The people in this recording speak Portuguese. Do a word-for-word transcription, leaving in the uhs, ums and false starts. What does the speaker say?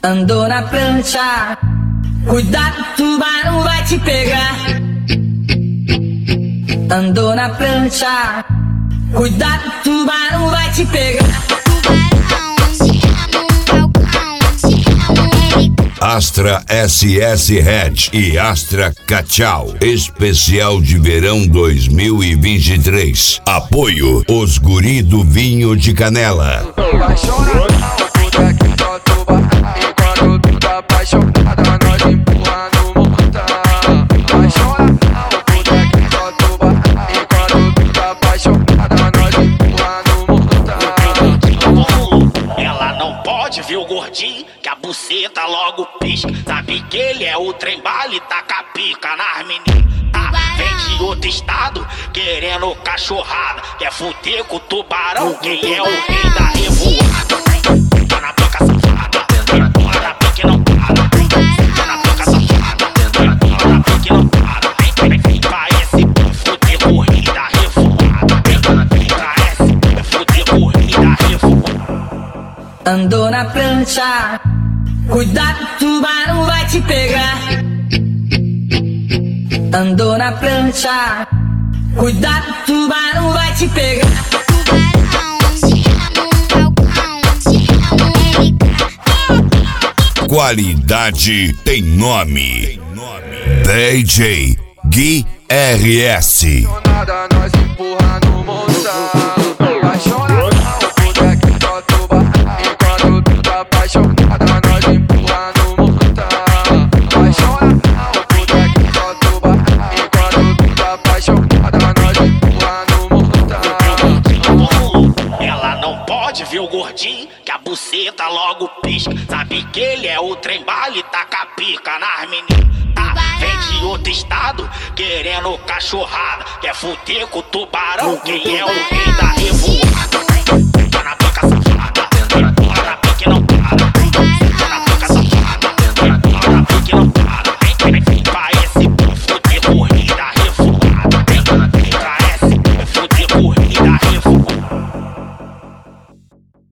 Andou na prancha, cuidado, tubarão vai te pegar. Andou na prancha, cuidado, tubarão vai te pegar. Astra S S Red e Astra Cachau. Especial de verão dois mil e vinte e três. Apoio Os Guri do Vinho de Canela. Vai chorar, puta que solta o barraco. Enquanto tu tá apaixonada, nós empurra no montão. Vai chorar, puta que solta o barraco. Enquanto tu tá apaixonada, nós empurra no montão. Ela não pode ver o gordinho, que a buceta logo pisca. Sabe que ele é o trem bala e taca a pica nas meninas. Ah, vem de outro estado, querendo cachorrada. Quer fuder com o tubarão, quem é o rei da revoada. Tá na boca safada, bora na pique não para. Tá na boca safada, bora na pique não para. Parece fuder com o rei da revoada. Parece fuder com o rei da revoada. Andou na prancha, cuidado, tubarão vai te pegar. Andou na prancha, cuidado, tubarão vai te pegar. Qualidade tem nome. D J Gui R S. Nada, nós empurra no montão. Vai chorar, puta que solta o barraco. Enquanto tu tá apaixonada, nós empurra no montão. Vai chorar, puta que solta o barraco. Enquanto tu tá apaixonada, nós empurra no montão. Ela não pode ver o gordinho, que a buceta logo pisca. Sabe que ele é o trem bala e taca a pica nas meninas. Ah, vem de outro estado, querendo cachorrada. Quer fuder com o tubarão, quem é o rei da revoada.